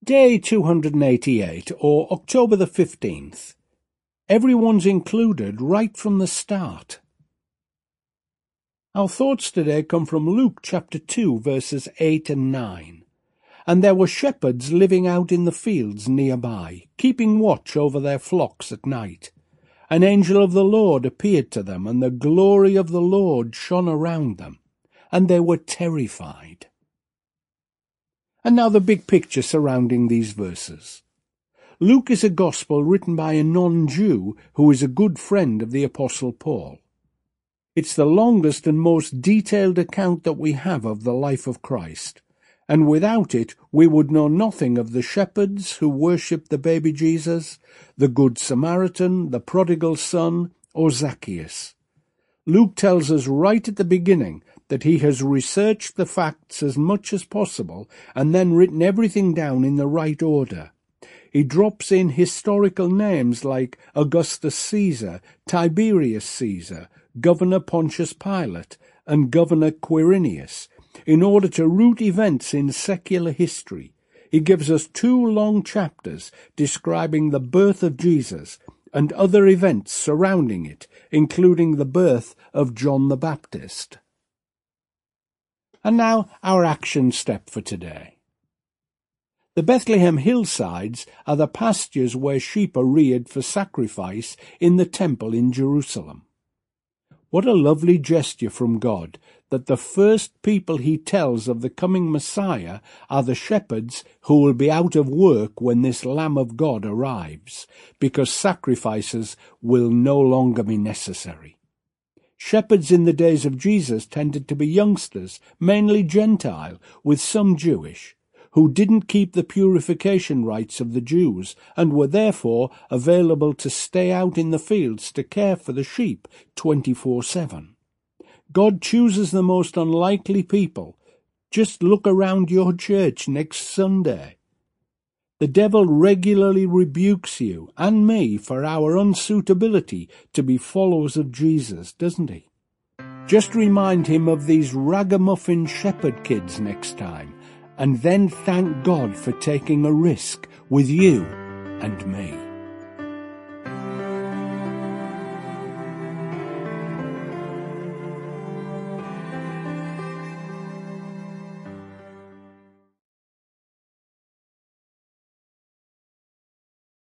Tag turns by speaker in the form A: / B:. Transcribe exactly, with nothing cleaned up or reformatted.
A: Day two hundred eighty-eight, or October the fifteenth. Everyone's included right from the start. Our thoughts today come from Luke chapter two, verses eight and nine. And there were shepherds living out in the fields nearby, keeping watch over their flocks at night. An angel of the Lord appeared to them, and the glory of the Lord shone around them, and they were terrified. And now the big picture surrounding these verses. Luke is a gospel written by a non-Jew who is a good friend of the Apostle Paul. It's the longest and most detailed account that we have of the life of Christ, and without it we would know nothing of the shepherds who worshipped the baby Jesus, the Good Samaritan, the prodigal son, or Zacchaeus. Luke tells us right at the beginning that he has researched the facts as much as possible and then written everything down in the right order. He drops in historical names like Augustus Caesar, Tiberius Caesar, Governor Pontius Pilate, and Governor Quirinius, in order to root events in secular history. He gives us two long chapters describing the birth of Jesus and other events surrounding it, including the birth of John the Baptist. And now our action step for today. The Bethlehem hillsides are the pastures where sheep are reared for sacrifice in the temple in Jerusalem. What a lovely gesture from God that the first people he tells of the coming Messiah are the shepherds who will be out of work when this Lamb of God arrives, because sacrifices will no longer be necessary. Shepherds in the days of Jesus tended to be youngsters, mainly Gentile, with some Jewish, who didn't keep the purification rites of the Jews and were therefore available to stay out in the fields to care for the sheep twenty-four seven. God chooses the most unlikely people. Just look around your church next Sunday. The devil regularly rebukes you and me for our unsuitability to be followers of Jesus, doesn't he? Just remind him of these ragamuffin shepherd kids next time, and then thank God for taking a risk with you and me.